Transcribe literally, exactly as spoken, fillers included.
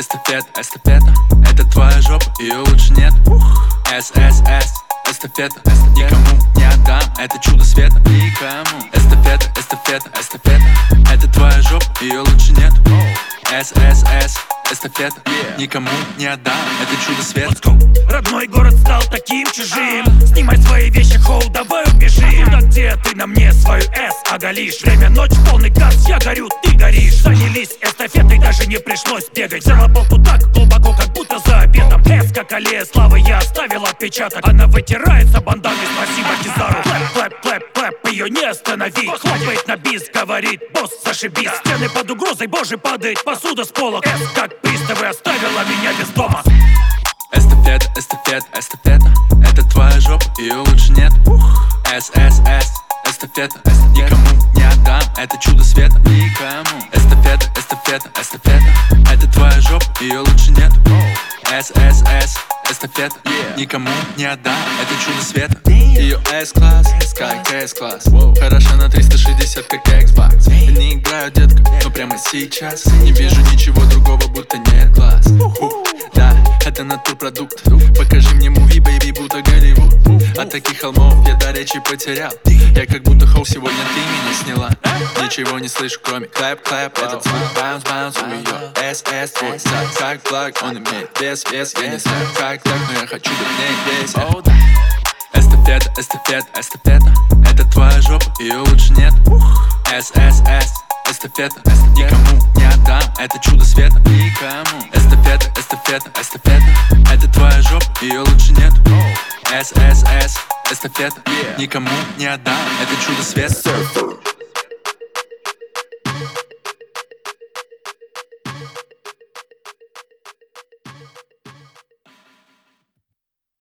эстафета, эстафета. Это твоя жопа, ее лучше нет. С, С, С, эстафета, никому не отдам, это чудо света. Никому. Эстафета, эстафета, эстафета. Это твоя жопа, ее лучше нет. С, С, С, эстафета, никому не отдам, это чудо света. Родной город стал таким чужим. Снимай свои вещи, хоу, давай убежим. Да где ты на мне свою С оголишь? Время ночь, полный газ, я горю, ты горишь. Занялись эстафетой, даже не пришлось бегать. Взяла полку так глубоко, как будто за обедом. С как аллея славы, я оставил отпечаток. Она вытирается банданой, спасибо Кизару. Клэп, клэп, клэп, клэп, ее не остановить. Хлопает на бис, говорит, босс, зашибись. Стены под угрозой, боже, падает посуда с полок. С как приставы, оставила меня без дома. Эстафета, эстафета, эстафета. Это твоя жопа, ее лучше нет. С, С, С, эстафета, никому не отдам, это чудо света. Никому. Эстафета, эстафета, эстафета. Это твоя жопа, ее лучше нет. С, С, С, эстафета, никому не отдам, это чудо света. Ее S-класс, как S-класс. Хороша на триста шестьдесят, как Xbox. Не играю, детка, но прямо сейчас не вижу ничего другого, будто нет глаз. Да, это натурпродукт. Покажи мне муви, бэйби, будто Голливуд. От таких холмов я до речи потерял. Я как будто хоу, сегодня ты меня сняла. Ничего не слышу, кроме клэп-клэп. Этот звук баунс-баунс у ее эс эс. Твой сад, как флаг, он имеет вес, вес. Я не знаю, как так, но я хочу быть не весь. Эстафета, эстафета, эстафета. Это твоя жопа, ее лучше нет. С, С, С, эстафета, никому не отдам, это чудо света. Никому. Эстафета, эстафета, эстафета. Это твоя жопа, ее лучше нет. С, С, С, эстафета, никому не отдам, это чудо света.